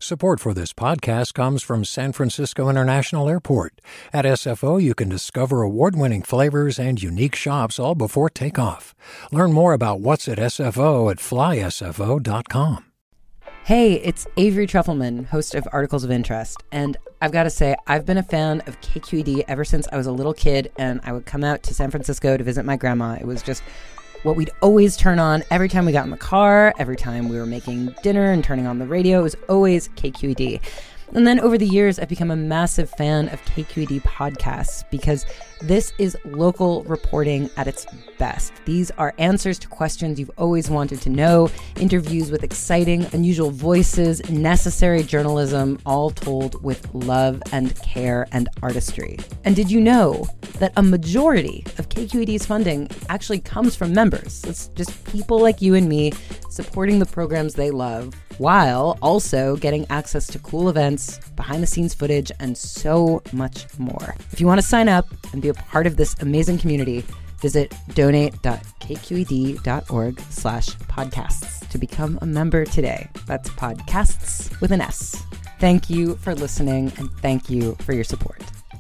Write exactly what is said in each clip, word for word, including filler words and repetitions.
Support for this podcast comes from San Francisco International Airport. At S F O, you can discover award-winning flavors and unique shops all before takeoff. Learn more about what's at S F O at fly S F O dot com. Hey, it's Avery Trufelman, host of Articles of Interest, and I've got to say, I've been a fan of K Q E D ever since I was a little kid, and I would come out to San Francisco to visit my grandma. It was just what we'd always turn on every time we got in the car, every time we were making dinner and turning on the radio. It was always K Q E D. And then over the years, I've become a massive fan of K Q E D podcasts because this is local reporting at its best. These are answers to questions you've always wanted to know, interviews with exciting, unusual voices, necessary journalism, all told with love and care and artistry. And did you know that a majority of K Q E D's funding actually comes from members? It's just people like you and me supporting the programs they love, while also getting access to cool events, behind-the-scenes footage, and so much more. If you want to sign up and be a part of this amazing community, visit donate.kqed.org slash podcasts to become a member today. That's podcasts with an S. Thank you for listening, and thank you for your support.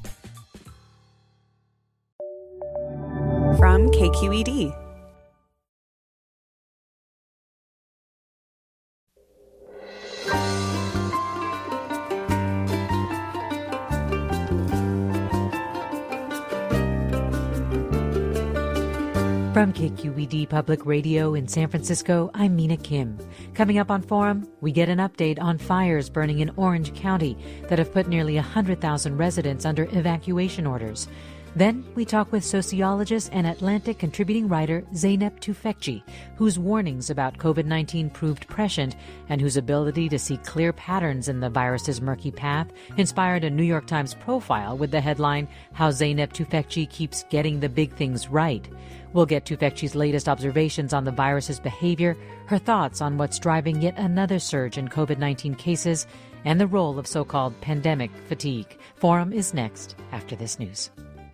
From K Q E D. From K Q E D Public Radio in San Francisco, I'm Mina Kim. Coming up on Forum, we get an update on fires burning in Orange County that have put nearly one hundred thousand residents under evacuation orders. Then we talk with sociologist and Atlantic contributing writer Zeynep Tufekci, whose warnings about COVID nineteen proved prescient and whose ability to see clear patterns in the virus's murky path inspired a New York Times profile with the headline, How Zeynep Tufekci Keeps Getting the Big Things Right. We'll get Tufekci's latest observations on the virus's behavior, her thoughts on what's driving yet another surge in COVID nineteen cases, and the role of so-called pandemic fatigue. Forum is next after this news.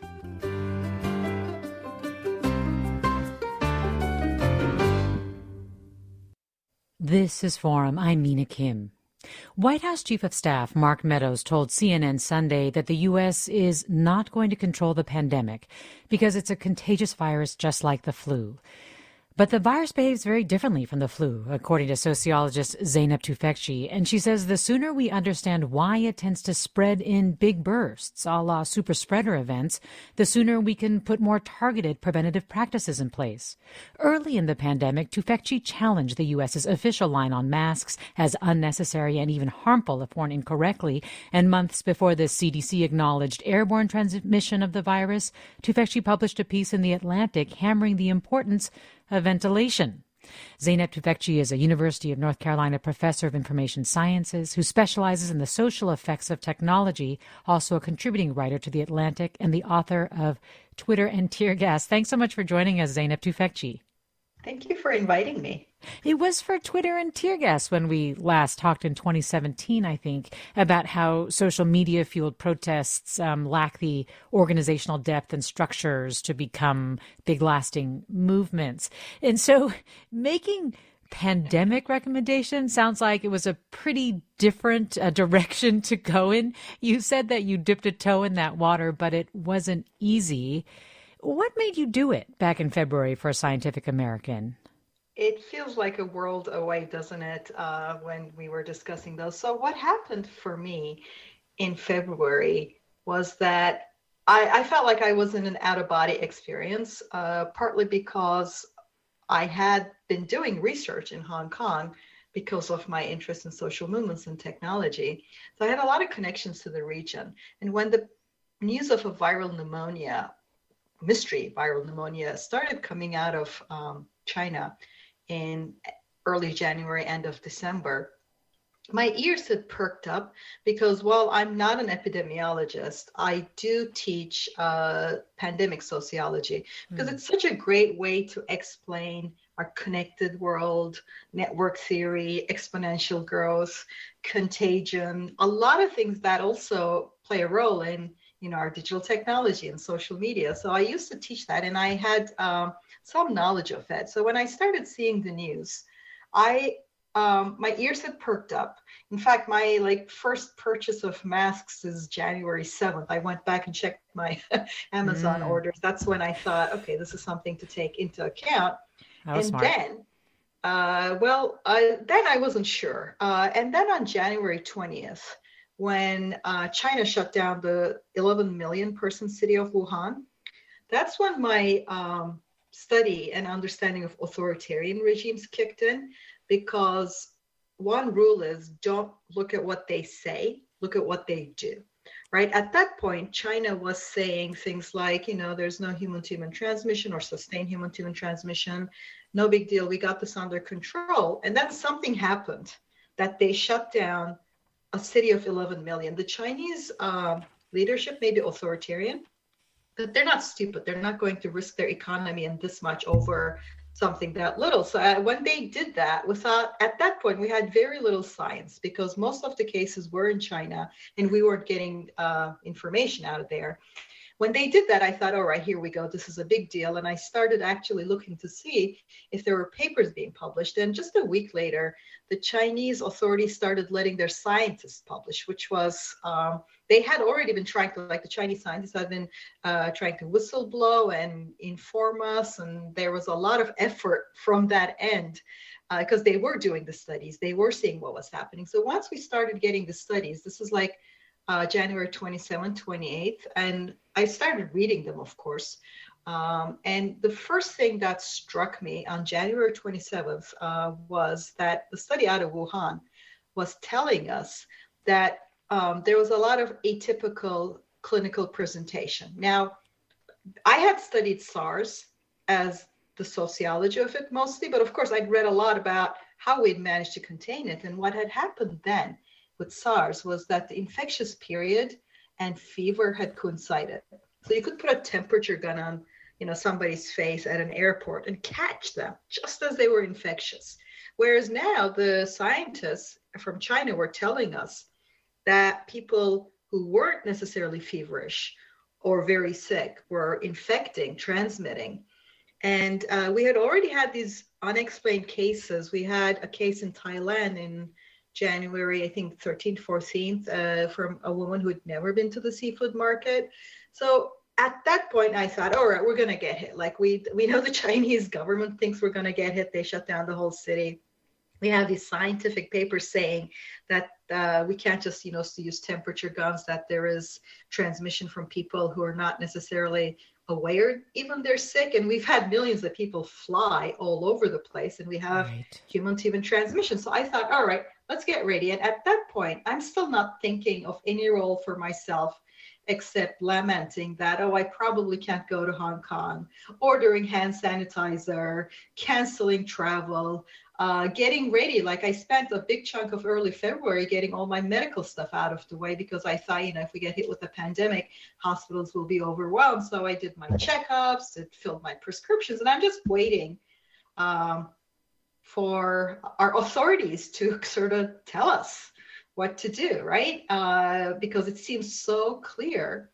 This is Forum. I'm Mina Kim. White House Chief of Staff Mark Meadows told C N N Sunday that the U S is not going to control the pandemic because it's a contagious virus just like the flu. But the virus behaves very differently from the flu, according to sociologist Zeynep Tufekci, and she says the sooner we understand why it tends to spread in big bursts, a la super spreader events, the sooner we can put more targeted preventative practices in place. Early in the pandemic, Tufekci challenged the U S's official line on masks as unnecessary and even harmful if worn incorrectly, and months before the C D C acknowledged airborne transmission of the virus, Tufekci published a piece in The Atlantic hammering the importance of ventilation. Zeynep Tufekci is a University of North Carolina professor of information sciences who specializes in the social effects of technology, also a contributing writer to The Atlantic and the author of Twitter and Tear Gas. Thanks so much for joining us, Zeynep Tufekci. Thank you for inviting me. It was for Twitter and Tear Gas when we last talked in twenty seventeen, I think, about how social media-fueled protests um, lack the organizational depth and structures to become big, lasting movements. And so making pandemic recommendations sounds like it was a pretty different uh, direction to go in. You said that you dipped a toe in that water, but it wasn't easy. What made you do it back in February for Scientific American? It feels like a world away, doesn't it, uh, when we were discussing those. So what happened for me in February was that I, I felt like I was in an out-of-body experience, uh, partly because I had been doing research in Hong Kong because of my interest in social movements and technology. So I had a lot of connections to the region. And when the news of a viral pneumonia mystery viral pneumonia started coming out of um, China in early January, end of December, my ears had perked up because while I'm not an epidemiologist, I do teach uh, pandemic sociology because mm. it's such a great way to explain our connected world, network theory, exponential growth, contagion, a lot of things that also play a role in you know, our digital technology and social media. So I used to teach that and I had um, some knowledge of it. So when I started seeing the news, I um, my ears had perked up. In fact, my like first purchase of masks is January seventh. I went back and checked my Amazon Mm. orders. That's when I thought, okay, this is something to take into account. That was And smart. then, uh, well, I, then I wasn't sure. Uh, and then on January twentieth, when uh, China shut down the eleven million person city of Wuhan, that's when my um, study and understanding of authoritarian regimes kicked in, because one rule is don't look at what they say, look at what they do, right? At that point, China was saying things like, you know, there's no human-to-human transmission or sustained human-to-human transmission. No big deal. We got this under control. And then something happened that they shut down a city of eleven million. The Chinese um, leadership may be authoritarian, but they're not stupid. They're not going to risk their economy and this much over something that little. So uh, when they did that, without, at that point, we had very little science because most of the cases were in China and we weren't getting uh, information out of there. When they did that, I thought, all right, here we go. This is a big deal. And I started actually looking to see if there were papers being published. And just a week later, the Chinese authorities started letting their scientists publish, which was, um, they had already been trying to, like the Chinese scientists had been uh, trying to whistleblow and inform us. And there was a lot of effort from that end because uh, they were doing the studies. They were seeing what was happening. So once we started getting the studies, this is like uh, January twenty-seventh, twenty-eighth, and I started reading them, of course. Um, and the first thing that struck me on January twenty-seventh uh, was that the study out of Wuhan was telling us that um, there was a lot of atypical clinical presentation. Now, I had studied SARS as the sociology of it mostly, but of course I'd read a lot about how we'd managed to contain it. And what had happened then with SARS was that the infectious period and fever had coincided. So you could put a temperature gun on, you know, somebody's face at an airport and catch them just as they were infectious. Whereas now the scientists from China were telling us that people who weren't necessarily feverish or very sick were infecting, transmitting. And uh, we had already had these unexplained cases. We had a case in Thailand in January, I think thirteenth, fourteenth, uh, from a woman who had never been to the seafood market. So at that point, I thought, all right, we're going to get hit. Like we we know the Chinese government thinks we're going to get hit. They shut down the whole city. We have these scientific papers saying that uh, we can't just, you know, use temperature guns, that there is transmission from people who are not necessarily aware even they're sick. And we've had millions of people fly all over the place, and we have Right. human to human transmission. So I thought, all right, let's get ready. And at that point, I'm still not thinking of any role for myself except lamenting that, oh, I probably can't go to Hong Kong, ordering hand sanitizer, canceling travel, uh, getting ready. Like I spent a big chunk of early February getting all my medical stuff out of the way because I thought, you know, if we get hit with a pandemic, hospitals will be overwhelmed. So I did my checkups, it filled my prescriptions, and I'm just waiting um, for our authorities to sort of tell us what to do, right? Uh, because it seems so clear.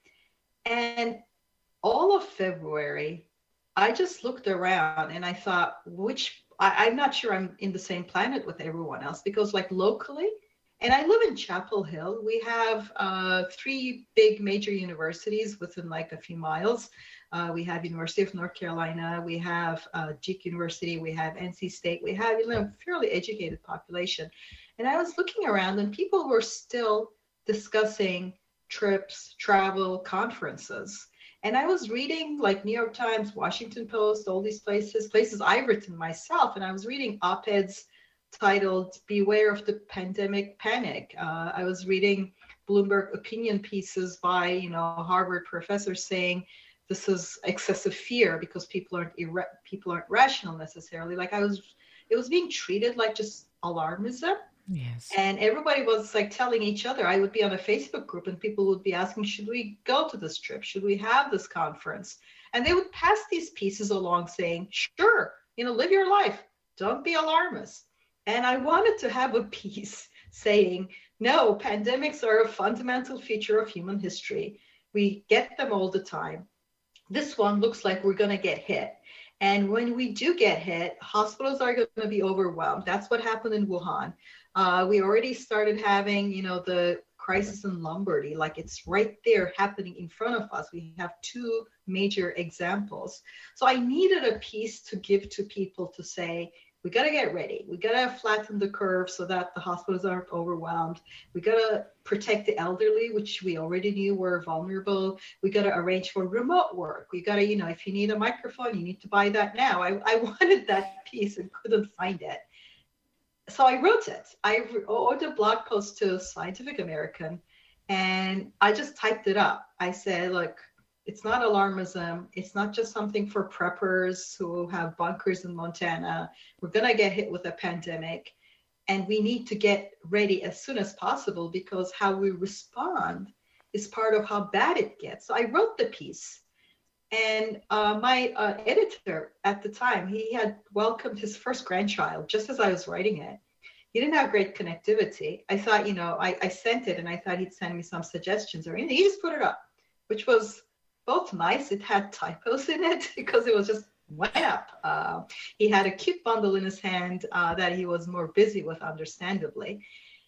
And all of February, I just looked around and I thought, which, I, I'm not sure I'm in the same planet with everyone else, because like locally, and I live in Chapel Hill, we have uh, three big major universities within like a few miles. Uh, we have University of North Carolina, we have uh, Duke University, we have N C State, we have, you know, a fairly educated population. And I was looking around and people were still discussing trips, travel, conferences. And I was reading like New York Times, Washington Post, all these places, places I've written myself. And I was reading op-eds titled Beware of the Pandemic Panic. Uh, I was reading Bloomberg opinion pieces by, you know, Harvard professors saying this is excessive fear because people aren't ira- people aren't rational necessarily. Like I was, it was being treated like just alarmism. Yes. And everybody was like telling each other. I would be on a Facebook group and people would be asking, should we go to this trip? Should we have this conference? And they would pass these pieces along saying, sure, you know, live your life. Don't be alarmist. And I wanted to have a piece saying, no, pandemics are a fundamental feature of human history. We get them all the time. This one looks like we're going to get hit. And when we do get hit, hospitals are going to be overwhelmed. That's what happened in Wuhan. Uh, we already started having, you know, the crisis in Lombardy, like it's right there happening in front of us. We have two major examples. So I needed a piece to give to people to say, we got to get ready. We got to flatten the curve so that the hospitals aren't overwhelmed. We got to protect the elderly, which we already knew were vulnerable. We got to arrange for remote work. We got to, you know, if you need a microphone, you need to buy that now. I, I wanted that piece and couldn't find it. So I wrote it. I wrote a blog post to Scientific American, and I just typed it up. I said, look, it's not alarmism. It's not just something for preppers who have bunkers in Montana. We're going to get hit with a pandemic, and we need to get ready as soon as possible because how we respond is part of how bad it gets. So I wrote the piece. And uh, my uh, editor at the time, he had welcomed his first grandchild just as I was writing it. He didn't have great connectivity. I thought, you know, I, I sent it and I thought he'd send me some suggestions or anything. He just put it up, which was both nice. It had typos in it because it was just went up. Uh, he had a cute bundle in his hand uh, that he was more busy with, understandably.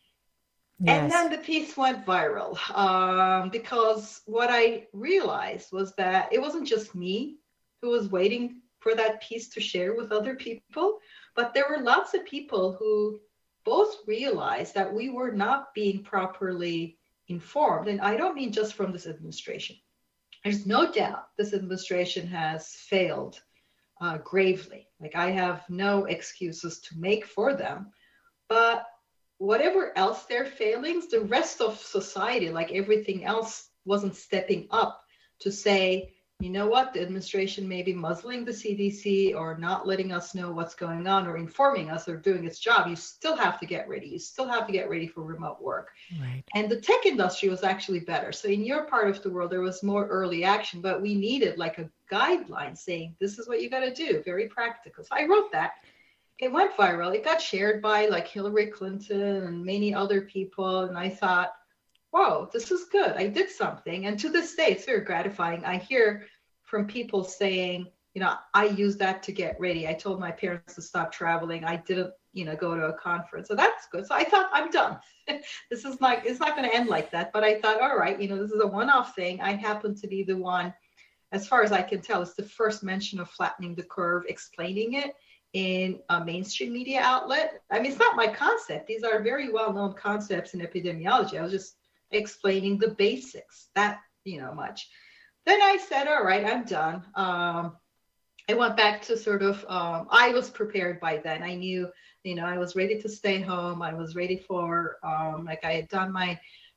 Yes. And then the piece went viral um, because what I realized was that it wasn't just me who was waiting for that piece to share with other people, but there were lots of people who both realized that we were not being properly informed. And I don't mean just from this administration. There's no doubt this administration has failed uh, gravely. Like I have no excuses to make for them, but whatever else their failings, the rest of society, like everything else, wasn't stepping up to say, you know what, the administration may be muzzling the C D C or not letting us know what's going on or informing us or doing its job. You still have to get ready. You still have to get ready for remote work. Right. And the tech industry was actually better. So in your part of the world, there was more early action, but we needed like a guideline saying, this is what you got to do, very practical. So I wrote that. It went viral. It got shared by like Hillary Clinton and many other people. And I thought, whoa, this is good. I did something. And to this day, it's very gratifying. I hear from people saying, you know, I used that to get ready. I told my parents to stop traveling. I didn't, you know, go to a conference. So that's good. So I thought, I'm done. This is not, it's not going to end like that. But I thought, all right, you know, this is a one-off thing. I happen to be the one, as far as I can tell, it's the first mention of flattening the curve, explaining it in a mainstream media outlet. I mean, it's not my concept. These are very well-known concepts in epidemiology. I was just explaining the basics, that, you know, much. Then I said, all right, I'm done. Um, I went back to sort of, um, I was prepared by then. I knew, you know, I was ready to stay home. I was ready for, um, like I had done my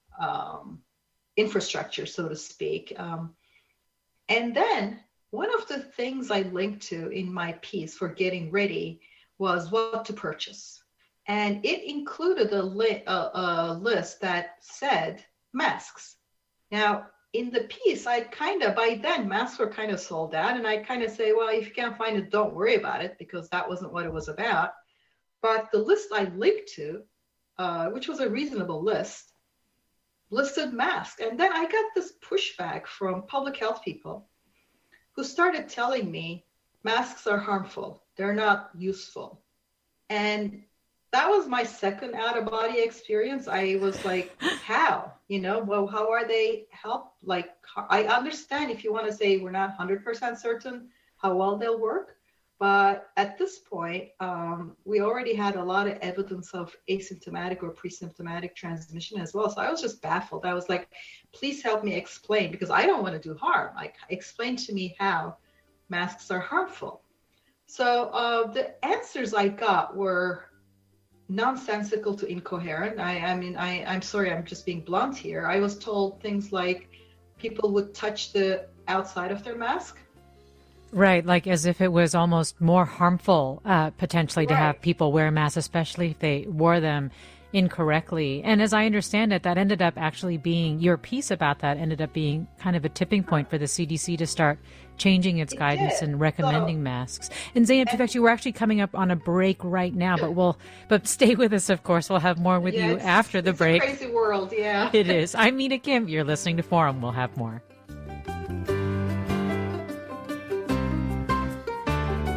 um, infrastructure, so to speak. Um, and then one of the things I linked to in my piece for getting ready was what to purchase. And it included a, li- a, a list that said masks. Now, in the piece, I kind of, by then, masks were kind of sold out. And I kind of say, well, if you can't find it, don't worry about it, because that wasn't what it was about. But the list I linked to, uh, which was a reasonable list, listed masks. And then I got this pushback from public health people who started telling me masks are harmful. They're not useful. And that was my second out-of-body experience. I was like, how? You know, well, how are they help? Like, I understand if you want to say we're not one hundred percent certain how well they'll work. But at this point, um, we already had a lot of evidence of asymptomatic or pre-symptomatic transmission as well. So I was just baffled. I was like, please help me explain, because I don't want to do harm. Like, explain to me how masks are harmful. So uh, the answers I got were nonsensical to incoherent. I, I mean, I, I'm sorry, I'm just being blunt here. I was told things like people would touch the outside of their mask. Right, like as if it was almost more harmful uh, potentially to Right. have people wear masks, especially if they wore them incorrectly. And as I understand it, that ended up actually being, your piece about that ended up being kind of a tipping point for the C D C to start changing its It guidance did. and recommending So- masks. And Zeynep, in fact, we're actually coming up on a break right now, but we'll but stay with us, of course. We'll have more with Yeah, you it's- after the it's break. A crazy world, yeah. It is. I'm Mina Kim. You're listening to Forum. We'll have more.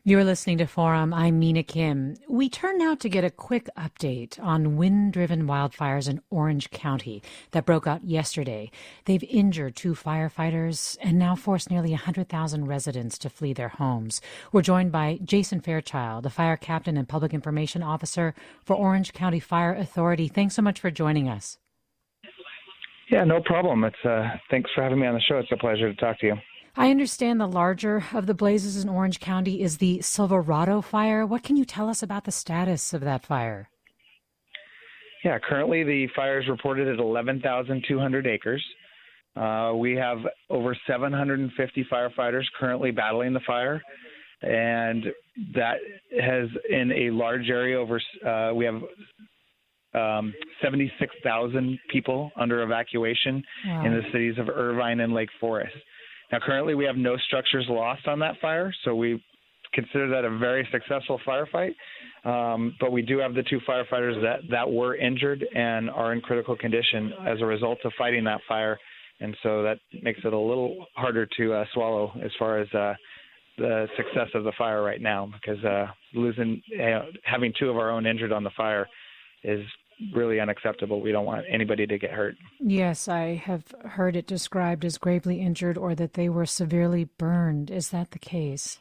You're listening to Forum. I'm Mina Kim. We turn now to get a quick update on wind-driven wildfires in Orange County that broke out yesterday. They've injured two firefighters and now forced nearly one hundred thousand residents to flee their homes. We're joined by Jason Fairchild, the fire captain and public information officer for Orange County Fire Authority. Thanks so much for joining us. Yeah, no problem. It's uh, thanks for having me on the show. It's a pleasure to talk to you. I understand the larger of the blazes in Orange County is the Silverado fire. What can you tell us about the status of that fire? Yeah, currently the fire is reported at eleven thousand two hundred acres. Uh, we have over seven hundred fifty firefighters currently battling the fire, and that has in a large area over. Uh, we have um, seventy-six thousand people under evacuation wow. in the cities of Irvine and Lake Forest. Now, currently, we have no structures lost on that fire, so we consider that a very successful firefight. Um, but we do have the two firefighters that, that were injured and are in critical condition as a result of fighting that fire, and so that makes it a little harder to uh, swallow as far as uh, the success of the fire right now, because uh, losing, you know, having two of our own injured on the fire is really unacceptable. We don't want anybody to get hurt. Yes, I have heard it described as gravely injured or that they were severely burned. Is that the case?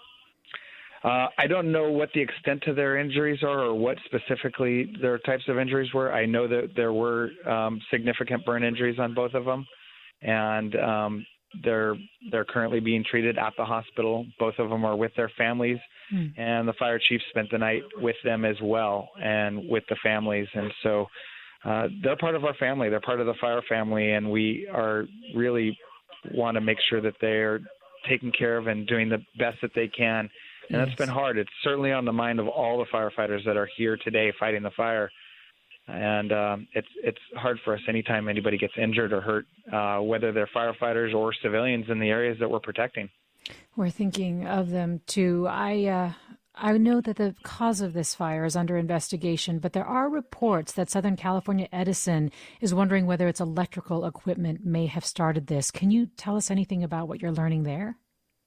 Uh, I don't know what the extent to their injuries are or what specifically their types of injuries were. I know that there were um, significant burn injuries on both of them, and um, they're they're currently being treated at the hospital. Both of them are with their families. Hmm. And the fire chief spent the night with them as well and with the families. And so uh, they're part of our family. They're part of the fire family, and we are really want to make sure that they're taken care of and doing the best that they can. And yes. That's been hard. It's certainly on the mind of all the firefighters that are here today fighting the fire. And um, it's it's hard for us anytime anybody gets injured or hurt, uh, whether they're firefighters or civilians in the areas that we're protecting. We're thinking of them, too. I uh, I know that the cause of this fire is under investigation, but there are reports that Southern California Edison is wondering whether its electrical equipment may have started this. Can you tell us anything about what you're learning there?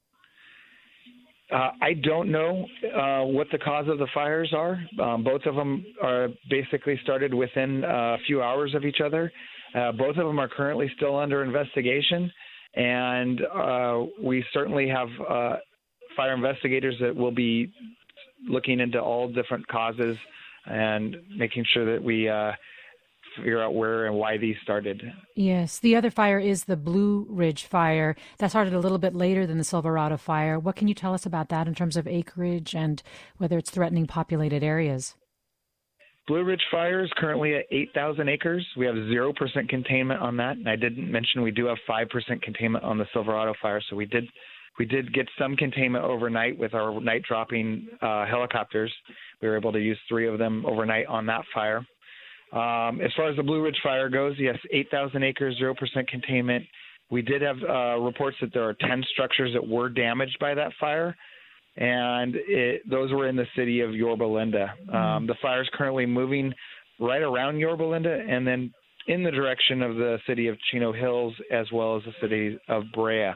Uh, I don't know uh, what the cause of the fires are. Um, both of them are basically started within a few hours of each other. Uh, both of them are currently still under investigation. And uh, we certainly have uh, fire investigators that will be looking into all different causes and making sure that we uh, figure out where and why these started. Yes. The other fire is the Blue Ridge fire. That started a little bit later than the Silverado fire. What can you tell us about that in terms of acreage and whether it's threatening populated areas? Blue Ridge Fire is currently at eight thousand acres. We have zero percent containment on that. And I didn't mention we do have five percent containment on the Silverado Fire. So we did we did get some containment overnight with our night dropping uh, helicopters. We were able to use three of them overnight on that fire. Um, as far as the Blue Ridge Fire goes, yes, eight thousand acres, zero percent containment. We did have uh, reports that there are ten structures that were damaged by that fire. And it, those were in the city of Yorba Linda. Um, mm-hmm. The fire is currently moving right around Yorba Linda and then in the direction of the city of Chino Hills as well as the city of Brea.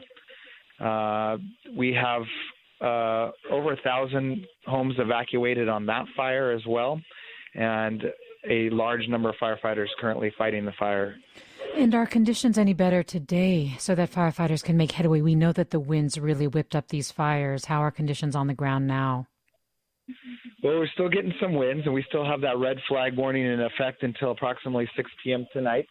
Uh, we have uh, over a thousand homes evacuated on that fire as well, and a large number of firefighters currently fighting the fire. And are conditions any better today so that firefighters can make headway? We know that the winds really whipped up these fires. How are conditions on the ground now? Well, we're still getting some winds, and we still have that red flag warning in effect until approximately six p.m. tonight.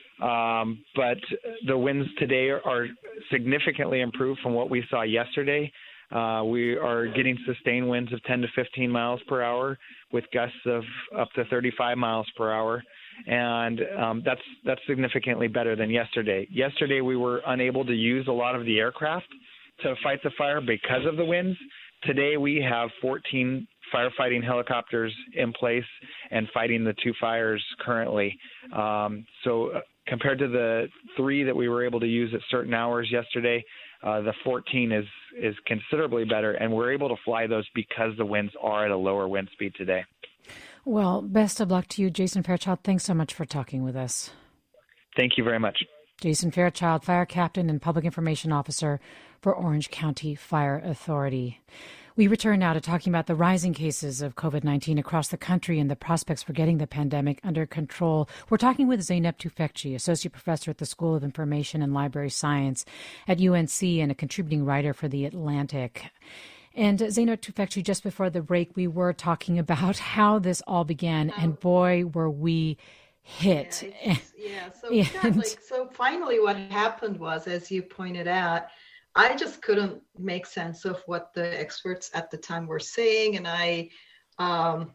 Um, but the winds today are, are significantly improved from what we saw yesterday. Uh, we are getting sustained winds of ten to fifteen miles per hour with gusts of up to thirty-five miles per hour. And um, that's that's significantly better than yesterday. Yesterday, we were unable to use a lot of the aircraft to fight the fire because of the winds. Today, we have fourteen firefighting helicopters in place and fighting the two fires currently. Um, so uh, compared to the three that we were able to use at certain hours yesterday, uh, the fourteen is, is considerably better, and we're able to fly those because the winds are at a lower wind speed today. Well, best of luck to you, Jason Fairchild. Thanks so much for talking with us. Thank you very much. Jason Fairchild, Fire Captain and Public Information Officer for Orange County Fire Authority. We We return now to talking about the rising cases of COVID nineteen across the country and the prospects for getting the pandemic under control. We're talking with Zeynep Tufekci, Associate Professor at the School of Information and Library Science at U N C and a contributing writer for The Atlantic. And Zeynep Tufekci, just before the break, we were talking about how this all began, and boy, were we hit. Yeah, yeah. So, we got, like, so finally what happened was, as you pointed out, I just couldn't make sense of what the experts at the time were saying. And I um,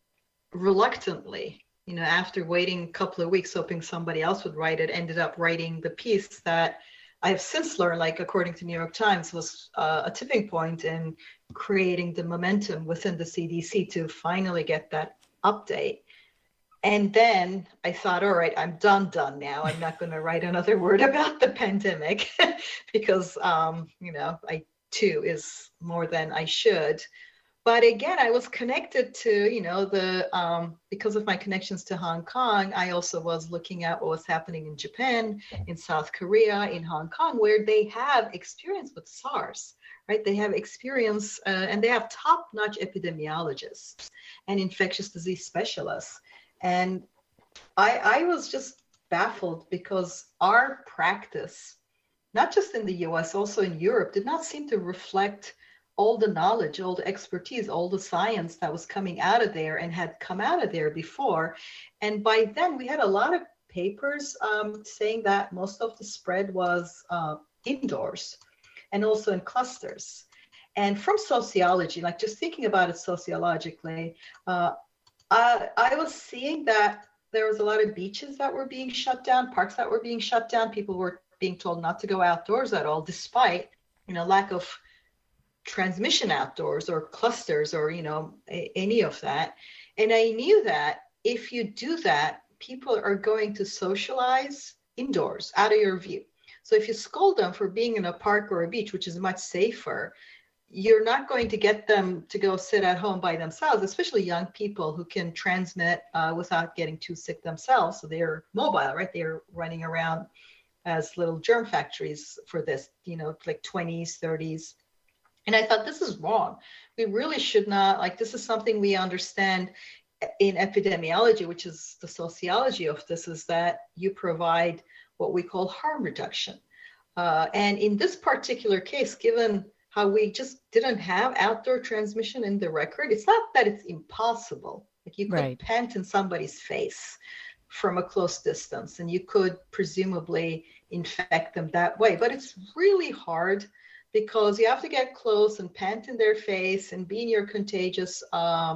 reluctantly, you know, after waiting a couple of weeks, hoping somebody else would write it, ended up writing the piece that I have since learned, like, according to New York Times, was uh, a tipping point in creating the momentum within the C D C to finally get that update. And then I thought, all right, I'm done, done now. I'm not going to write another word about the pandemic because, um, you know, I too is more than I should. But again, I was connected to, you know, the, um, because of my connections to Hong Kong, I also was looking at what was happening in Japan, in South Korea, in Hong Kong, where they have experience with SARS, right? They have experience uh, and they have top-notch epidemiologists and infectious disease specialists. And I, I was just baffled because our practice, not just in the U S, also in Europe, did not seem to reflect all the knowledge, all the expertise, all the science that was coming out of there and had come out of there before. And by then we had a lot of papers um, saying that most of the spread was uh, indoors and also in clusters. And from sociology, like just thinking about it sociologically, uh, Uh, I was seeing that there was a lot of beaches that were being shut down, parks that were being shut down. People were being told not to go outdoors at all, despite, you know, lack of transmission outdoors or clusters or, you know, a, any of that. And I knew that if you do that, people are going to socialize indoors, out of your view. So if you scold them for being in a park or a beach, which is much safer, you're not going to get them to go sit at home by themselves, especially young people who can transmit uh, without getting too sick themselves. So they're mobile, right? They're running around as little germ factories for this, you know, like twenties, thirties. And I thought, this is wrong. We really should not, like, this is something we understand in epidemiology, which is the sociology of this, is that you provide what we call harm reduction. Uh, and in this particular case, given how we just didn't have outdoor transmission in the record, it's not that it's impossible. Like, you could right. pant in somebody's face from a close distance, and you could presumably infect them that way. But it's really hard because you have to get close and pant in their face and be in your contagious uh,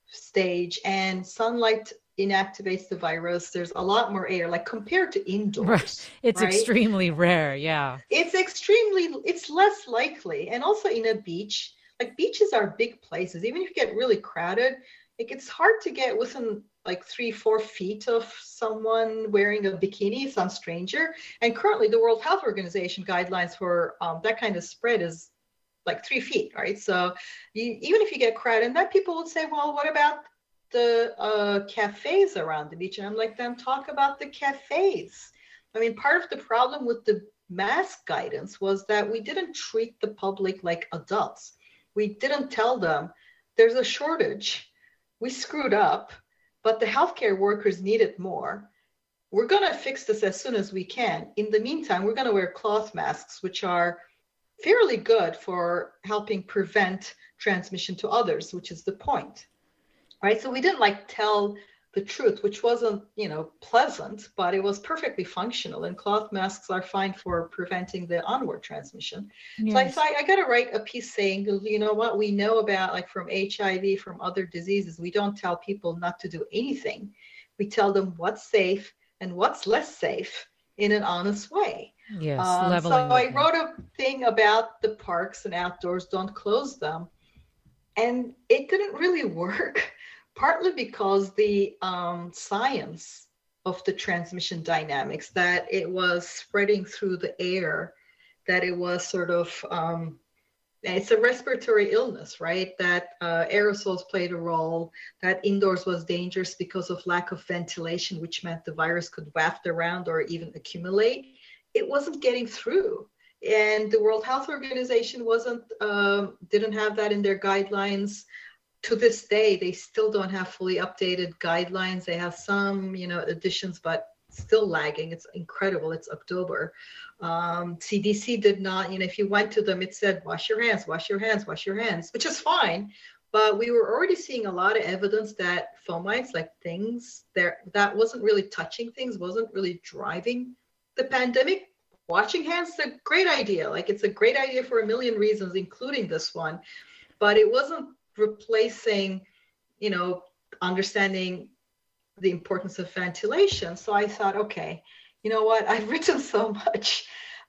stage, and sunlight inactivates the virus. There's a lot more air, like compared to indoors. Right. It's right? extremely rare. Yeah. It's extremely, it's less likely. And also in a beach, like beaches are big places. Even if you get really crowded, like it's hard to get within like three, four feet of someone wearing a bikini, some stranger. And currently the World Health Organization guidelines for um, that kind of spread is like three feet, right? So you, even if you get crowded, and then people would say, well, what about the uh, cafes around the beach? And I'm like, then talk about the cafes. I mean, part of the problem with the mask guidance was that we didn't treat the public like adults. We didn't tell them there's a shortage. We screwed up, but the healthcare workers need it more. We're going to fix this as soon as we can. In the meantime, we're going to wear cloth masks, which are fairly good for helping prevent transmission to others, which is the point. Right. So we didn't like tell the truth, which wasn't, you know, pleasant, but it was perfectly functional. And cloth masks are fine for preventing the onward transmission. Yes. So I thought I got to write a piece saying, you know what, we know about, like, from H I V, from other diseases, we don't tell people not to do anything. We tell them what's safe and what's less safe in an honest way. Yes. Um, leveling so I them. wrote a thing about the parks and outdoors, don't close them. And it didn't really work. Partly because the um, science of the transmission dynamics, that it was spreading through the air, that it was sort of, um, it's a respiratory illness, right? That uh, aerosols played a role, that indoors was dangerous because of lack of ventilation, which meant the virus could waft around or even accumulate. It wasn't getting through. and the World Health Organization wasn't um, didn't have that in their guidelines. To this day, they still don't have fully updated guidelines. They have some, you know, additions, but still lagging. It's incredible. It's October. Um, C D C did not, you know, if you went to them, it said, wash your hands, wash your hands, wash your hands, which is fine. But we were already seeing a lot of evidence that fomites, like things there, that wasn't really touching things, wasn't really driving the pandemic. Washing hands is a great idea. Like, it's a great idea for a million reasons, including this one. But it wasn't replacing, you know, understanding the importance of ventilation. So I thought, okay, you know what? I've written so much.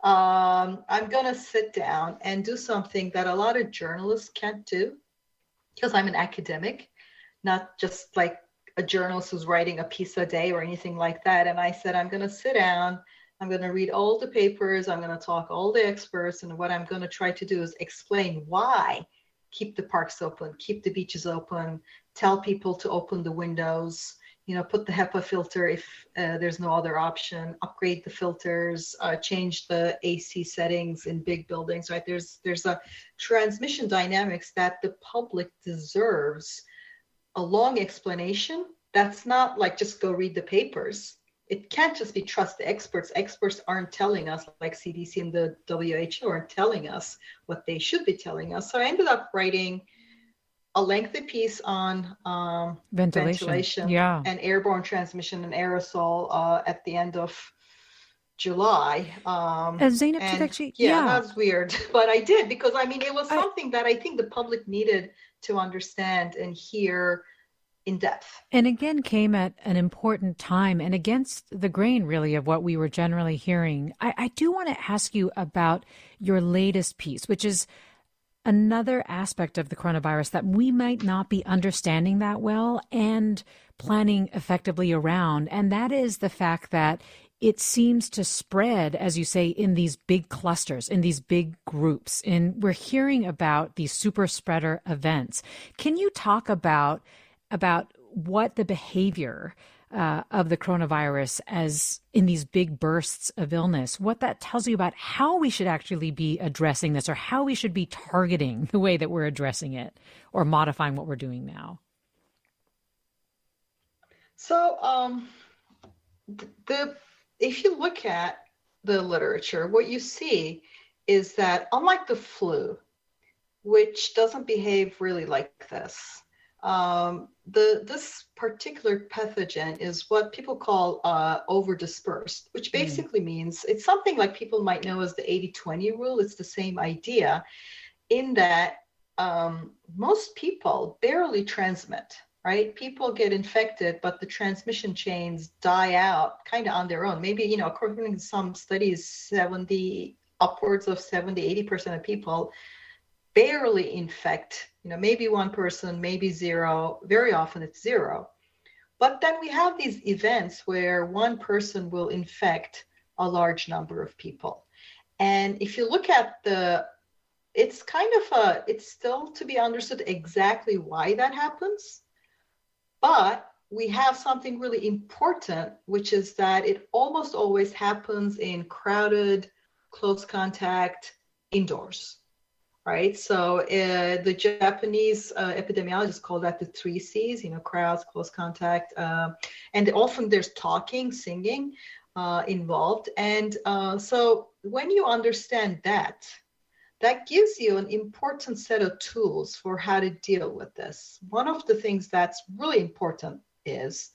Um, I'm going to sit down and do something that a lot of journalists can't do, because I'm an academic, not just like a journalist who's writing a piece a day or anything like that. And I said, I'm going to sit down. I'm going to read all the papers. I'm going to talk to all the experts. And what I'm going to try to do is explain why keep the parks open, keep the beaches open, tell people to open the windows, you know, put the HEPA filter if uh, there's no other option, upgrade the filters, uh, change the A C settings in big buildings, right? There's there's a transmission dynamics that the public deserves a long explanation. That's not like just go read the papers. It can't just be trust the experts. Experts aren't telling us, like C D C and the W H O aren't telling us what they should be telling us. So I ended up writing a lengthy piece on um, ventilation, ventilation yeah. and airborne transmission and aerosol uh, at the end of July. Um, and Zeynep and, Tufekci, yeah, yeah, that's weird, but I did, because I mean, it was I, something that I think the public needed to understand and hear in depth. And again, came at an important time and against the grain, really, of what we were generally hearing. I, I do want to ask you about your latest piece, which is another aspect of the coronavirus that we might not be understanding that well and planning effectively around. And that is the fact that it seems to spread, as you say, in these big clusters, in these big groups. And we're hearing about these super spreader events. Can you talk about about what the behavior uh, of the coronavirus as in these big bursts of illness, what that tells you about how we should actually be addressing this, or how we should be targeting the way that we're addressing it or modifying what we're doing now? So um, the if you look at the literature, what you see is that unlike the flu, which doesn't behave really like this, Um, the this particular pathogen is what people call uh, over-dispersed, which basically mm. means it's something like people might know as the eighty twenty rule. It's the same idea in that um, most people barely transmit, right? People get infected, but the transmission chains die out kind of on their own. Maybe, you know, according to some studies, seventy, upwards of seventy, eighty percent of people barely infect, you know, maybe one person, maybe zero. Very often it's zero. But then we have these events where one person will infect a large number of people. And if you look at the, it's kind of a, it's still to be understood exactly why that happens. But we have something really important, which is that it almost always happens in crowded, close contact, indoors. Right. So uh, the Japanese uh, epidemiologists call that the three C's, you know, crowds, close contact. Uh, and often there's talking, singing uh, involved. And uh, so when you understand that, that gives you an important set of tools for how to deal with this. One of the things that's really important is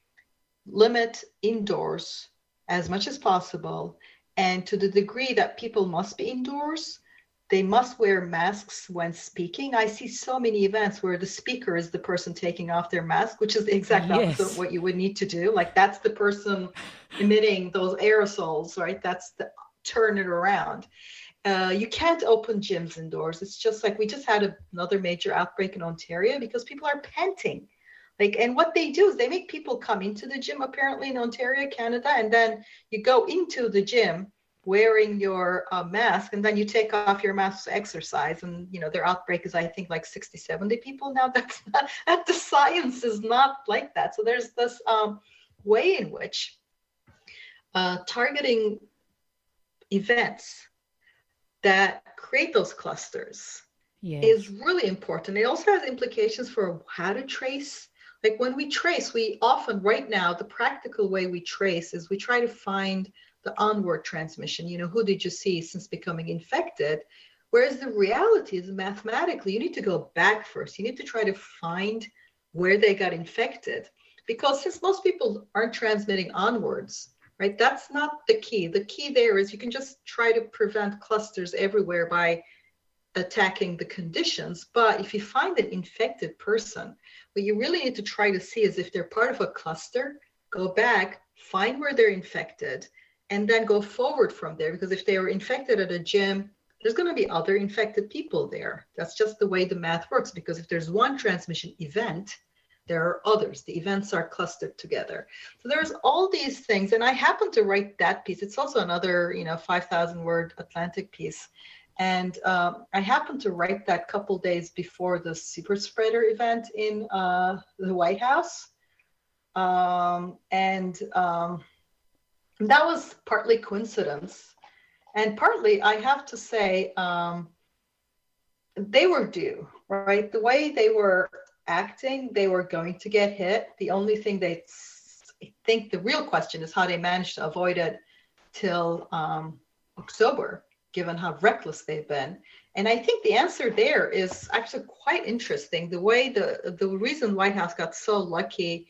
limit indoors as much as possible. And to the degree that people must be indoors, they must wear masks when speaking. I see so many events where the speaker is the person taking off their mask, which is the exact opposite yes. of what you would need to do. Like, that's the person emitting those aerosols, right? That's the turn it around. Uh, you can't open gyms indoors. It's just like we just had a, another major outbreak in Ontario because people are panting. Like, and what they do is they make people come into the gym, apparently in Ontario, Canada, and then you go into the gym wearing your uh, mask, and then you take off your mask to exercise. And, you know, their outbreak is, I think, like sixty, seventy people now. That's not, that the science is not like that. So there's this um, way in which uh, targeting events that create those clusters yes. is really important. It also has implications for how to trace. Like when we trace, we often, right now, the practical way we trace is we try to find the onward transmission. You know, who did you see since becoming infected? Whereas the reality is mathematically, you need to go back first. You need to try to find where they got infected. Because since most people aren't transmitting onwards, right, that's not the key. The key there is you can just try to prevent clusters everywhere by attacking the conditions. But if you find an infected person, what you really need to try to see is if they're part of a cluster, go back, find where they're infected, and then go forward from there. Because if they were infected at a gym, there's going to be other infected people there. That's just the way the math works. Because if there's one transmission event, there are others. The events are clustered together. So there's all these things. And I happened to write that piece. It's also another, you know, five thousand word Atlantic piece. And um, I happened to write that couple days before the super spreader event in uh, the White House. Um, and um, that was partly coincidence. And partly, I have to say, um, they were due, right? The way they were acting, they were going to get hit. The only thing they, I think the real question is how they managed to avoid it till um, October, given how reckless they've been. And I think the answer there is actually quite interesting. The way the, the reason White House got so lucky,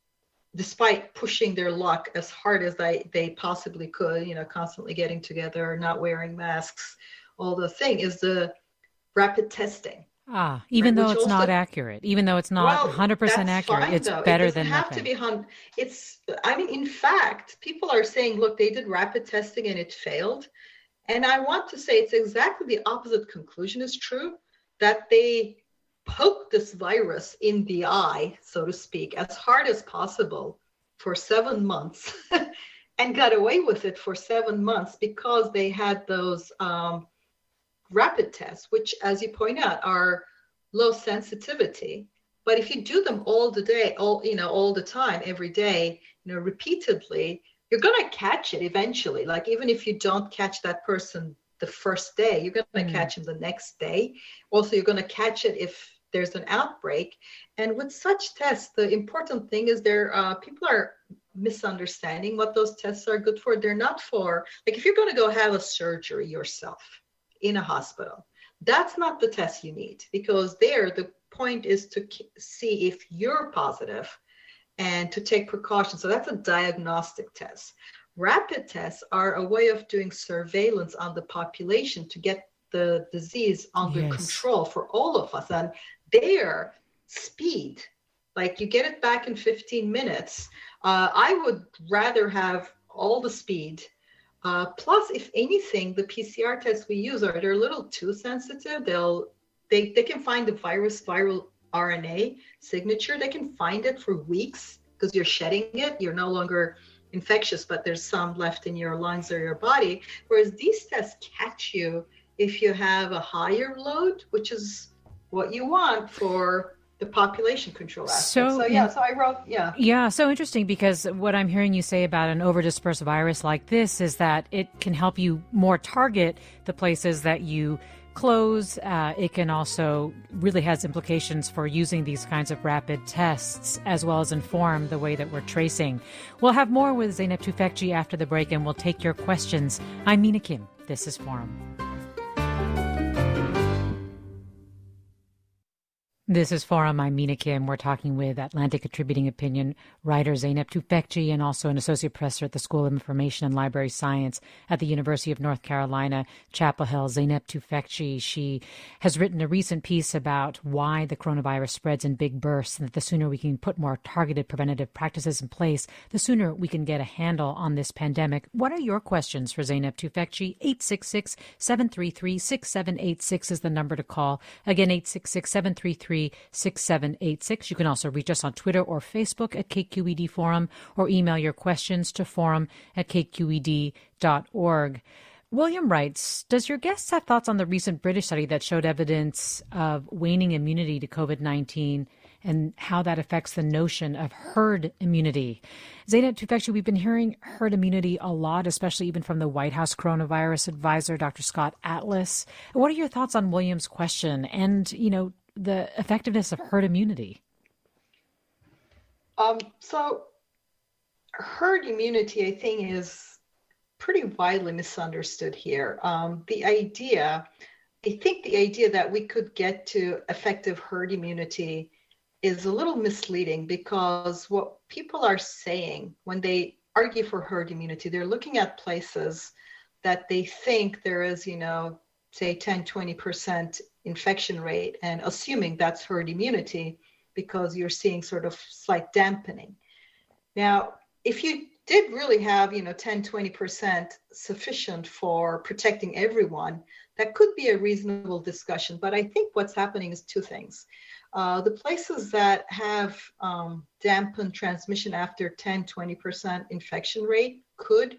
despite pushing their luck as hard as they, they possibly could, you know, constantly getting together, not wearing masks, all the thing, is the rapid testing. Ah, even right, though it's also, not accurate, even though it's not well, one hundred percent accurate, fine, it's though. better it than have nothing. To be hun- it's, I mean, in fact, people are saying, look, they did rapid testing and it failed. And I want to say it's exactly the opposite conclusion is true, that they poked this virus in the eye, so to speak, as hard as possible for seven months and got away with it for seven months because they had those um, rapid tests, which, as you point out, are low sensitivity. But if you do them all the day, all you know, all the time, every day, you know, repeatedly, you're going to catch it eventually. Like even if you don't catch that person the first day, you're going to mm. catch him the next day. Also, you're going to catch it if there's an outbreak. And with such tests, the important thing is there uh, people are misunderstanding what those tests are good for. They're not for, like if you're going to go have a surgery yourself in a hospital, that's not the test you need, because there the point is to see if you're positive and to take precautions. So that's a diagnostic test. Rapid tests are a way of doing surveillance on the population to get the disease under yes. control for all of us. And their speed, like you get it back in fifteen minutes. Uh, I would rather have all the speed. Uh, plus, if anything, the P C R tests we use are they're a little too sensitive. They'll they they can find the virus viral R N A signature. They can find it for weeks because you're shedding it. You're no longer infectious, but there's some left in your lungs or your body. Whereas these tests catch you if you have a higher load, which is what you want for the population control aspect. So, so yeah, in, so I wrote, yeah. Yeah, so interesting, because what I'm hearing you say about an overdispersed virus like this is that it can help you more target the places that you close. Uh, it can also really has implications for using these kinds of rapid tests, as well as inform the way that we're tracing. We'll have more with Zeynep Tufekci after the break, and we'll take your questions. I'm Mina Kim. This is Forum. This is Forum. I'm Mina Kim. We're talking with Atlantic Contributing Opinion writer Zeynep Tufekci, and also an associate professor at the School of Information and Library Science at the University of North Carolina, Chapel Hill. Zeynep Tufekci, she has written a recent piece about why the coronavirus spreads in big bursts, and that the sooner we can put more targeted preventative practices in place, the sooner we can get a handle on this pandemic. What are your questions for Zeynep Tufekci? eight six six, seven three three, six seven eight six is the number to call. Again, eight six six, seven three three, six seven eight six. You can also reach us on Twitter or Facebook at K Q E D Forum, or email your questions to forum at k q e d dot org. William writes, does your guest have thoughts on the recent British study that showed evidence of waning immunity to COVID nineteen and how that affects the notion of herd immunity. Zeina Tufekci, we've been hearing herd immunity a lot, especially even from the White House coronavirus advisor, Doctor Scott Atlas. What are your thoughts on William's question and, you know, the effectiveness of herd immunity? Um, so herd immunity, I think, is pretty widely misunderstood here. Um, the idea, I think the idea that we could get to effective herd immunity is a little misleading, because what people are saying when they argue for herd immunity, they're looking at places that they think there is, you know, say ten, twenty percent infection rate, and assuming that's herd immunity because you're seeing sort of slight dampening. Now, if you did really have, you know, ten, twenty percent sufficient for protecting everyone, that could be a reasonable discussion. But I think what's happening is two things. Uh, the places that have um, dampened transmission after ten, twenty percent infection rate could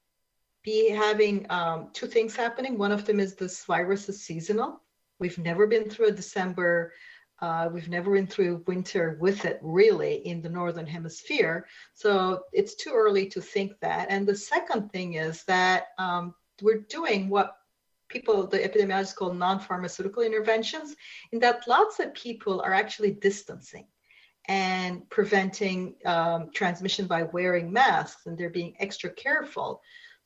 be having um, two things happening. One of them is this virus is seasonal. We've never been through a December, uh, we've never been through winter with it really in the Northern Hemisphere. So it's too early to think that. And the second thing is that um, we're doing what people, the epidemiologists call non-pharmaceutical interventions, in that lots of people are actually distancing and preventing um, transmission by wearing masks, and they're being extra careful.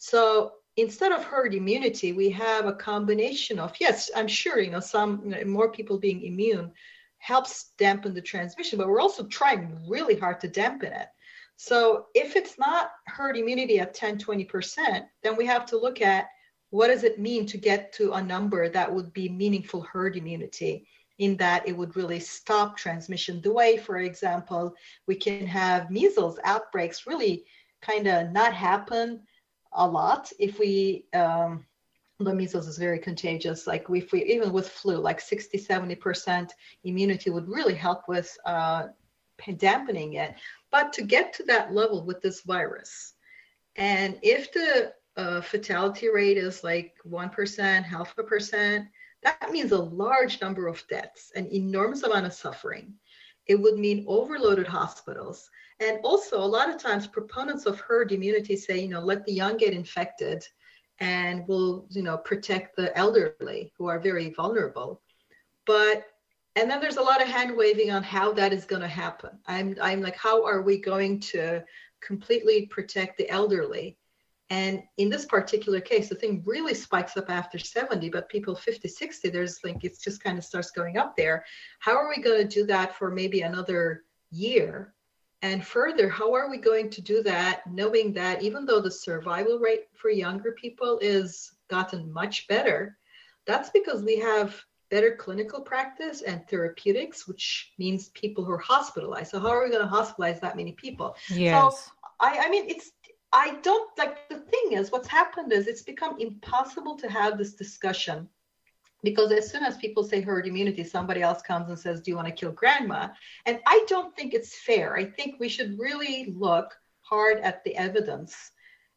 So instead of herd immunity, we have a combination of, yes, I'm sure, you know, some, you know, more people being immune helps dampen the transmission, but we're also trying really hard to dampen it. So if it's not herd immunity at ten, twenty percent, then we have to look at what does it mean to get to a number that would be meaningful herd immunity, in that it would really stop transmission. The way, for example, we can have measles outbreaks really kind of not happen a lot if we, um, the measles is very contagious. Like if we, even with flu, like sixty, seventy percent immunity would really help with uh, dampening it. But to get to that level with this virus, and if the uh, fatality rate is like one percent, half a percent, that means a large number of deaths, an enormous amount of suffering. It would mean overloaded hospitals. And also, a lot of times, proponents of herd immunity say, you know, let the young get infected and we'll, you know, protect the elderly who are very vulnerable. But, and then there's a lot of hand waving on how that is going to happen. I'm, I'm like, how are we going to completely protect the elderly? And in this particular case, the thing really spikes up after seventy, but people fifty, sixty, there's like, it just kind of starts going up there. How are we going to do that for maybe another year? And further, how are we going to do that knowing that even though the survival rate for younger people is gotten much better, that's because we have better clinical practice and therapeutics, which means people who are hospitalized. So how are we going to hospitalize that many people? Yes. So I, I mean, it's, I don't, like, the thing is, what's happened is it's become impossible to have this discussion, because as soon as people say herd immunity, somebody else comes and says, do you want to kill grandma? And I don't think it's fair. I think we should really look hard at the evidence.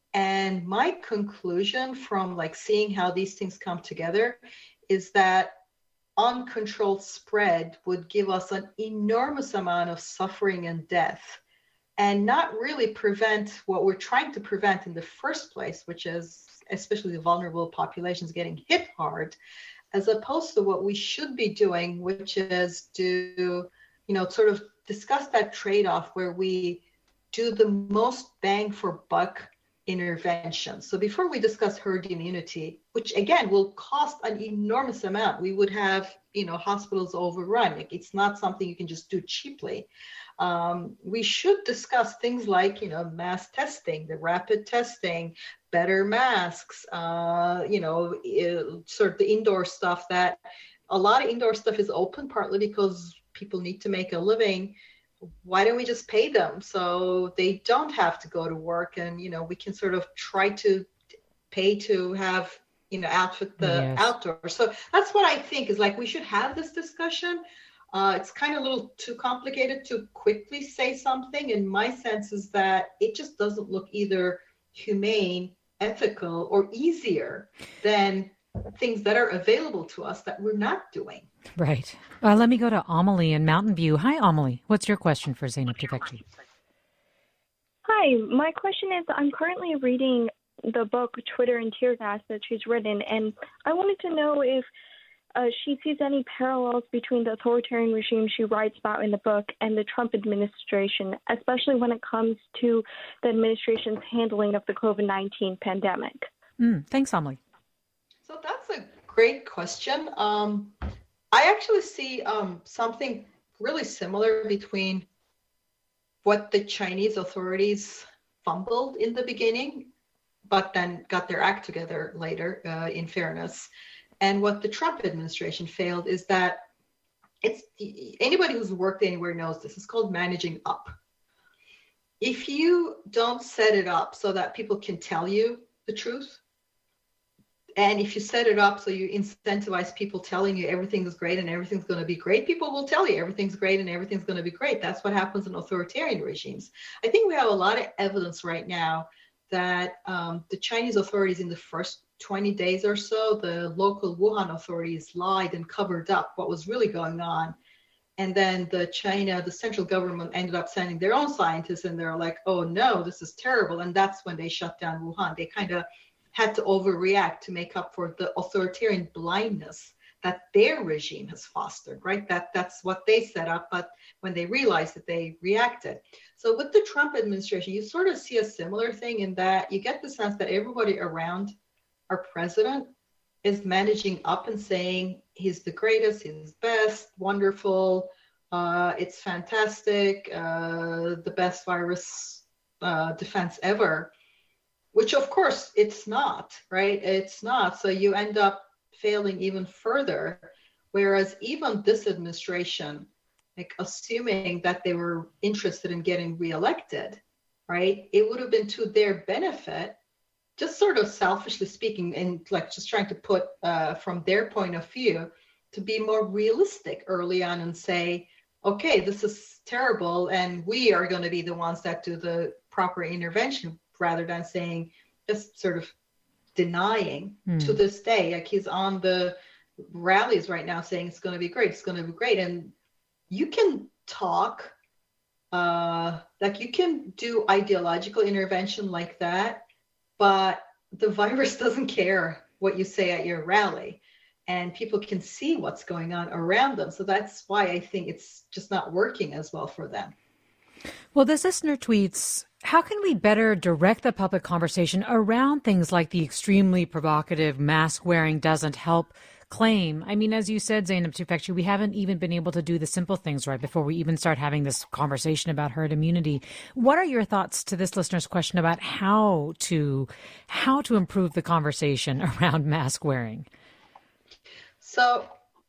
And my conclusion from like seeing how these things come together is that uncontrolled spread would give us an enormous amount of suffering and death, and not really prevent what we're trying to prevent in the first place, which is especially the vulnerable populations getting hit hard, as opposed to what we should be doing, which is to, you know, sort of discuss that trade-off where we do the most bang for buck intervention. So before we discuss herd immunity, which again will cost an enormous amount, we would have, you know, hospitals overrun. Like, it's not something you can just do cheaply. Um, we should discuss things like, you know, mass testing, the rapid testing, better masks, uh, you know, it, sort of the indoor stuff. That a lot of indoor stuff is open, partly because people need to make a living. Why don't we just pay them so they don't have to go to work? And, you know, we can sort of try to pay to have, you know, outfit the Yes. outdoors. So that's what I think is, like, we should have this discussion. Uh, it's kind of a little too complicated to quickly say something. And my sense is that it just doesn't look either humane, ethical, or easier than things that are available to us that we're not doing. Right. Uh, let me go to Amelie in Mountain View. Hi, Amelie. What's your question for Zeynep Tufekci? Hi, my question is, I'm currently reading the book Twitter and Tear Gas that she's written, and I wanted to know if uh, she sees any parallels between the authoritarian regime she writes about in the book and the Trump administration, especially when it comes to the administration's handling of the COVID nineteen pandemic. Mm, thanks, Amelie. So that's a great question. Um, I actually see um, something really similar between what the Chinese authorities fumbled in the beginning, but then got their act together later, uh, in fairness. And what the Trump administration failed is that it's anybody who's worked anywhere knows this. It's called managing up. If you don't set it up so that people can tell you the truth, and if you set it up so you incentivize people telling you everything is great and everything's going to be great, people will tell you everything's great and everything's going to be great. That's what happens in authoritarian regimes. I think we have a lot of evidence right now that um, the Chinese authorities in the first twenty days or so, the local Wuhan authorities lied and covered up what was really going on. And then the China, the central government ended up sending their own scientists, and they're like, oh no, this is terrible. And that's when they shut down Wuhan. They kind of had to overreact to make up for the authoritarian blindness that their regime has fostered, right? That that's what they set up, but when they realized that, they reacted. So with the Trump administration, you sort of see a similar thing in that you get the sense that everybody around our president is managing up and saying he's the greatest, he's best, wonderful, uh, it's fantastic, uh, the best virus uh, defense ever. Which of course it's not, right? It's not. So you end up failing even further. Whereas even this administration, like assuming that they were interested in getting reelected, right? It would have been to their benefit, just sort of selfishly speaking, and like just trying to put uh, from their point of view, to be more realistic early on and say, okay, this is terrible, and we are going to be the ones that do the proper intervention, rather than saying, just sort of denying mm. to this day. Like he's on the rallies right now saying it's going to be great, it's going to be great. And you can talk, uh, like you can do ideological intervention like that, but the virus doesn't care what you say at your rally. And people can see what's going on around them. So that's why I think it's just not working as well for them. Well, this listener tweets, how can we better direct the public conversation around things like the extremely provocative mask wearing doesn't help claim? I mean, as you said, Zeynep Tufekci, we haven't even been able to do the simple things right before we even start having this conversation about herd immunity. What are your thoughts to this listener's question about how to how to improve the conversation around mask wearing? So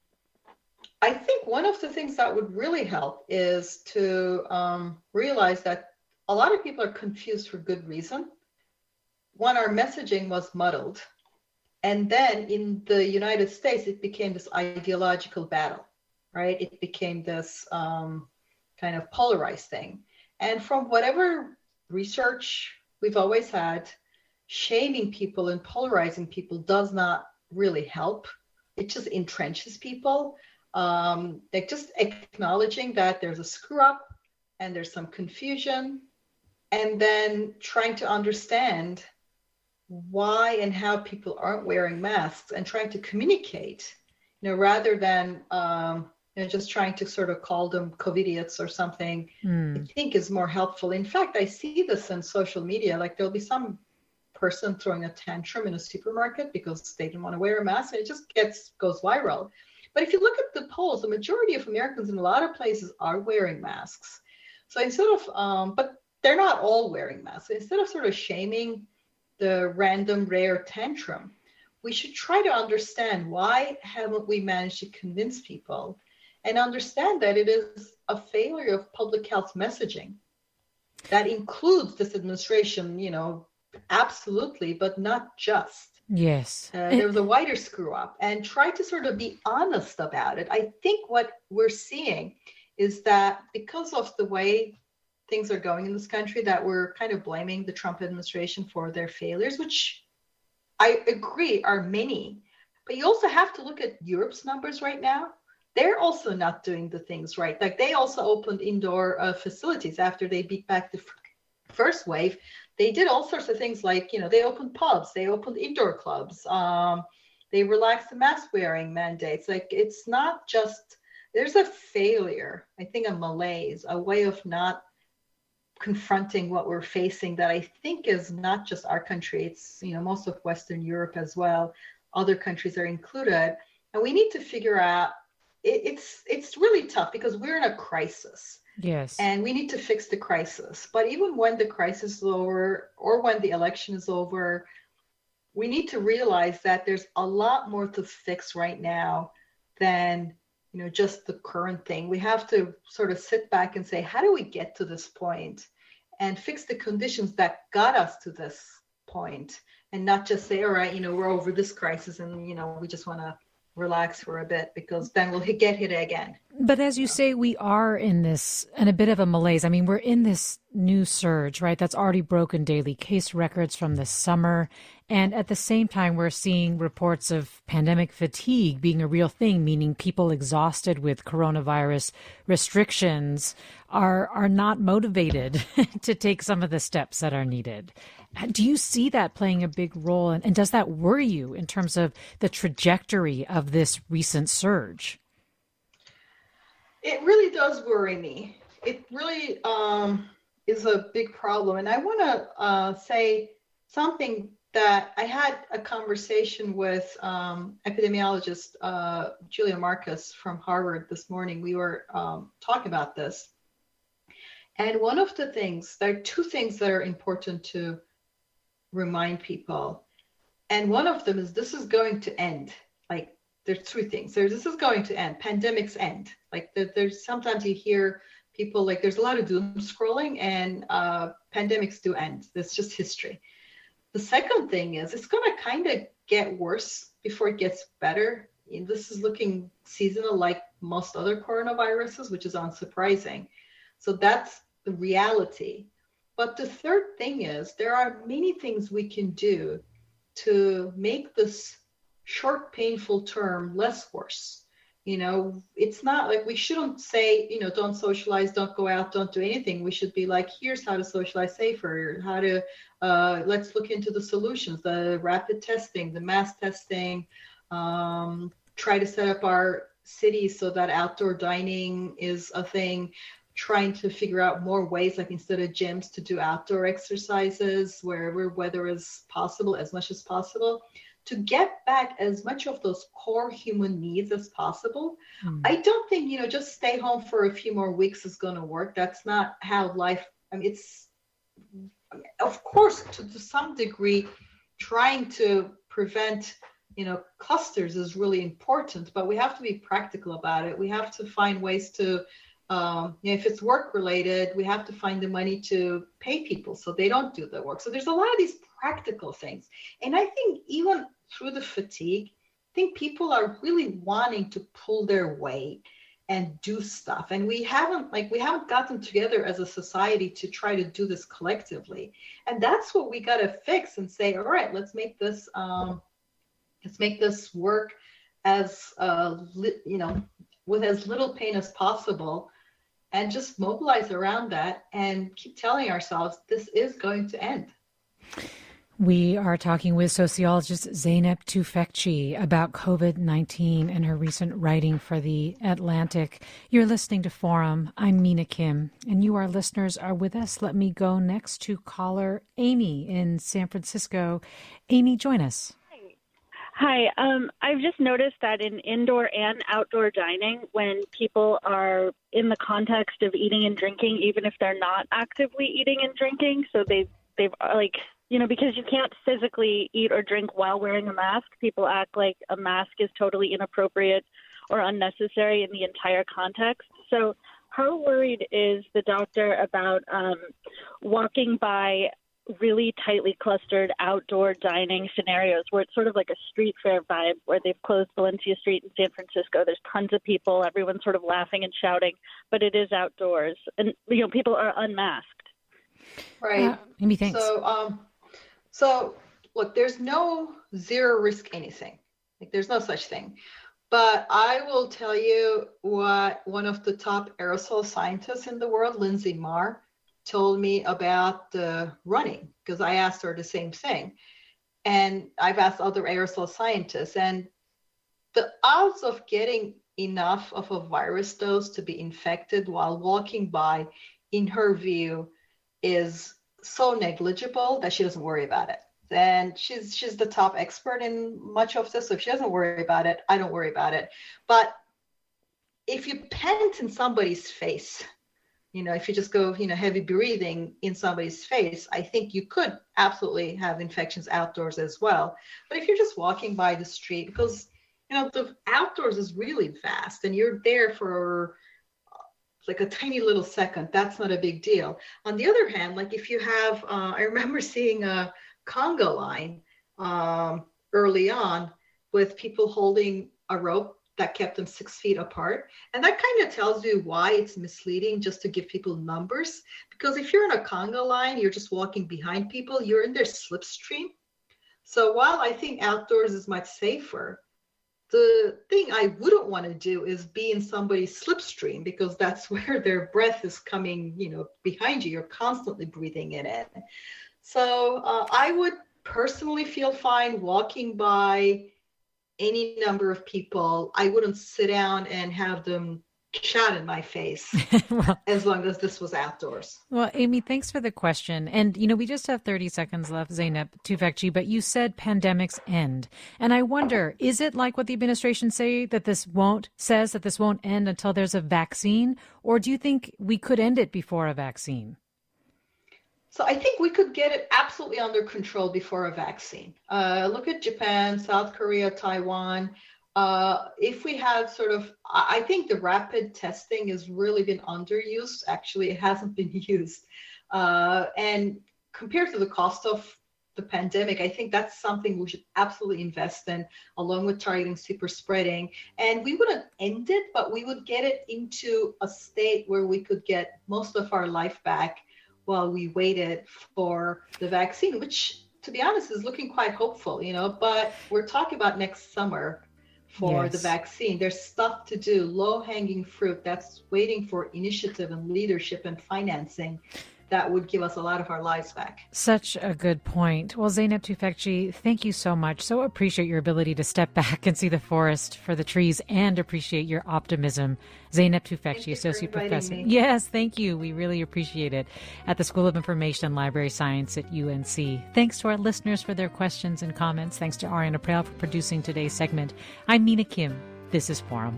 I think one of the things that would really help is to um, realize that a lot of people are confused for good reason. One, our messaging was muddled. And then in the United States, it became this ideological battle, right? It became this um, kind of polarized thing. And from whatever research we've always had, shaming people and polarizing people does not really help. It just entrenches people. Um, like just acknowledging that there's a screw up and there's some confusion, and then trying to understand why and how people aren't wearing masks and trying to communicate, you know, rather than um, you know, just trying to sort of call them COVIDiots or something, mm. I think is more helpful. In fact, I see this in social media. Like there'll be some person throwing a tantrum in a supermarket because they didn't want to wear a mask, and it just gets goes viral. But if you look at the polls, the majority of Americans in a lot of places are wearing masks. So instead of, um, but they're not all wearing masks. So instead of sort of shaming the random rare tantrum, we should try to understand why haven't we managed to convince people, and understand that it is a failure of public health messaging. That includes this administration, you know, absolutely, but not just. Yes. Uh, there was a wider screw up, and try to sort of be honest about it. I think what we're seeing is that because of the way things are going in this country, that we're kind of blaming the Trump administration for their failures, which I agree are many, But you also have to look at Europe's numbers right now. They're also not doing the things right. Like they also opened indoor uh, facilities after they beat back the f- first wave. They did all sorts of things like, you know, they opened pubs, they opened indoor clubs, um, they relaxed the mask wearing mandates. Like it's not just, there's a failure, I think a malaise, a way of not confronting what we're facing that I think is not just our country, it's, you know, most of Western Europe as well. Other countries are included. And we need to figure out, it, it's it's really tough because we're in a crisis. Yes. And we need to fix the crisis. But even when the crisis is over or when the election is over, we need to realize that there's a lot more to fix right now than, you know, just the current thing. We have to sort of sit back and say, how do we get to this point and fix the conditions that got us to this point, and not just say, all right, you know, we're over this crisis and, you know, we just want to relax for a bit because then we'll hit, get hit again. But as you say, we are in this, in a bit of a malaise. I mean, we're in this new surge, right? That's already broken daily case records from this summer. And at the same time, we're seeing reports of pandemic fatigue being a real thing, meaning people exhausted with coronavirus restrictions are, are not motivated to take some of the steps that are needed. Do you see that playing a big role? And, and does that worry you in terms of the trajectory of this recent surge? It really does worry me. It really um, is a big problem. And I want to uh, say something that I had a conversation with um, epidemiologist uh, Julia Marcus from Harvard this morning. We were um, talking about this. And one of the things, there are two things that are important to remind people. And one of them is this is going to end. Like there's three things. There's this is going to end. Pandemics end. Like there, there's sometimes you hear people like there's a lot of doom scrolling and uh, pandemics do end. That's just history. The second thing is it's going to kind of get worse before it gets better. And this is looking seasonal like most other coronaviruses, which is unsurprising. So that's the reality. But the third thing is there are many things we can do to make this short, painful term less worse. You know, it's not like we shouldn't say, you know, don't socialize, don't go out, don't do anything. We should be like, here's how to socialize safer, how to, uh, let's look into the solutions, the rapid testing, the mass testing, um, try to set up our cities so that outdoor dining is a thing, trying to figure out more ways, like instead of gyms, to do outdoor exercises wherever weather is possible, as much as possible, to get back as much of those core human needs as possible. Mm. I don't think, you know, just stay home for a few more weeks is going to work. That's not how life, I mean, it's, of course, to, to some degree, trying to prevent, you know, clusters is really important, but we have to be practical about it. We have to find ways to, um, you know, if it's work related, we have to find the money to pay people so they don't do the work. So there's a lot of these practical things. And I think even through the fatigue, I think people are really wanting to pull their weight and do stuff. And we haven't, like, we haven't gotten together as a society to try to do this collectively. And that's what we got to fix and say, all right, let's make this, um, let's make this work as, uh, li- you know, with as little pain as possible, and just mobilize around that and keep telling ourselves this is going to end. We are talking with sociologist Zeynep Tufekci about COVID nineteen and her recent writing for The Atlantic. You're listening to Forum. I'm Mina Kim, and you, our listeners, are with us. Let me go next to caller Amy in San Francisco. Amy, join us. Hi. Um, I've just noticed that in indoor and outdoor dining, when people are in the context of eating and drinking, even if they're not actively eating and drinking, so they they've like, you know, because you can't physically eat or drink while wearing a mask, people act like a mask is totally inappropriate or unnecessary in the entire context. So how worried is the doctor about um, walking by really tightly clustered outdoor dining scenarios where it's sort of like a street fair vibe, where they've closed Valencia Street in San Francisco? There's tons of people, everyone's sort of laughing and shouting, but it is outdoors. And, you know, people are unmasked. Right. Uh, Amy, thanks. So, um, so look, there's no zero risk anything. Like, there's no such thing. But I will tell you what one of the top aerosol scientists in the world, Lindsay Marr, told me about the running, because I asked her the same thing. And I've asked other aerosol scientists, and the odds of getting enough of a virus dose to be infected while walking by, in her view, is so negligible that she doesn't worry about it. And she's she's the top expert in much of this. So if she doesn't worry about it, I don't worry about it. But if you pant in somebody's face, you know, if you just go, you know, heavy breathing in somebody's face, I think you could absolutely have infections outdoors as well. But if you're just walking by the street, because, you know, the outdoors is really vast and you're there for like a tiny little second, that's not a big deal. On the other hand, like if you have, uh, I remember seeing a conga line um, early on with people holding a rope that kept them six feet apart. And that kind of tells you why it's misleading just to give people numbers. Because if you're in a conga line, you're just walking behind people, you're in their slipstream. So while I think outdoors is much safer, the thing I wouldn't want to do is be in somebody's slipstream, because that's where their breath is coming, you know, behind you. You're constantly breathing it in. So uh, I would personally feel fine walking by any number of people. I wouldn't sit down and have them shout in my face well, as long as this was outdoors. Well, Amy, thanks for the question. And, you know, we just have thirty seconds left, Zeynep Tufekci, but you said pandemics end. And I wonder, is it like what the administration say that this won't, says that this won't end until there's a vaccine? Or do you think we could end it before a vaccine? So I think we could get it absolutely under control before a vaccine. Uh, look at Japan, South Korea, Taiwan. Uh, if we had sort of, I think the rapid testing has really been underused. Actually, it hasn't been used. Uh, and compared to the cost of the pandemic, I think that's something we should absolutely invest in, along with targeting super spreading. And we wouldn't end it, but we would get it into a state where we could get most of our life back while we waited for the vaccine, which, to be honest, is looking quite hopeful, you know, but we're talking about next summer for yes. the vaccine. There's stuff to do, low-hanging fruit that's waiting for initiative and leadership and financing that would give us a lot of our lives back. Such a good point. Well, Zeynep Tufekci, thank you so much. So appreciate your ability to step back and see the forest for the trees, and appreciate your optimism. Zeynep Tufekci, Associate Professor. Me. Yes, thank you. We really appreciate it. At the School of Information and Library Science at U N C. Thanks to our listeners for their questions and comments. Thanks to Ariana April for producing today's segment. I'm Mina Kim. This is Forum.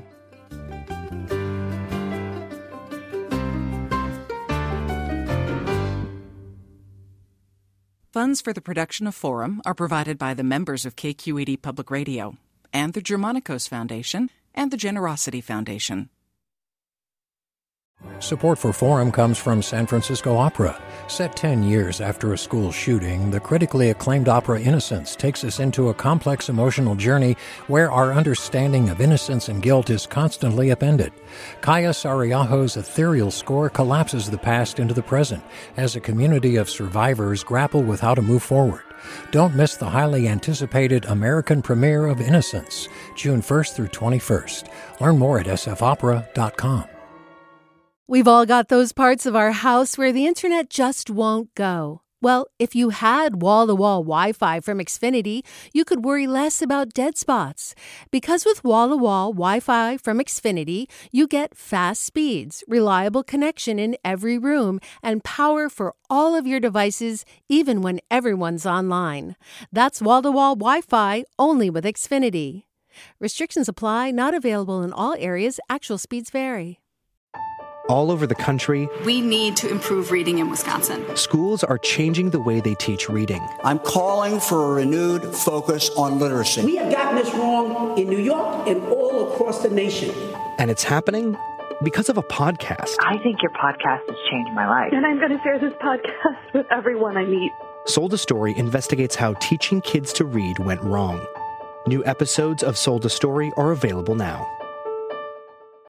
Funds for the production of Forum are provided by the members of K Q E D Public Radio and the Germanicos Foundation and the Generosity Foundation. Support for Forum comes from San Francisco Opera. Set ten years after a school shooting, the critically acclaimed opera Innocence takes us into a complex emotional journey where our understanding of innocence and guilt is constantly upended. Kaya Sariaho's ethereal score collapses the past into the present as a community of survivors grapple with how to move forward. Don't miss the highly anticipated American premiere of Innocence, June first through twenty-first. Learn more at s f opera dot com. We've all got those parts of our house where the internet just won't go. Well, if you had wall-to-wall Wi-Fi from Xfinity, you could worry less about dead spots. Because with wall-to-wall Wi-Fi from Xfinity, you get fast speeds, reliable connection in every room, and power for all of your devices, even when everyone's online. That's wall-to-wall Wi-Fi only with Xfinity. Restrictions apply, not available in all areas. Actual speeds vary. All over the country, we need to improve reading in Wisconsin. Schools are changing the way they teach reading. I'm calling for a renewed focus on literacy. We have gotten this wrong in New York and all across the nation. And it's happening because of a podcast. I think your podcast has changed my life. And I'm going to share this podcast with everyone I meet. Sold a Story investigates how teaching kids to read went wrong. New episodes of Sold a Story are available now.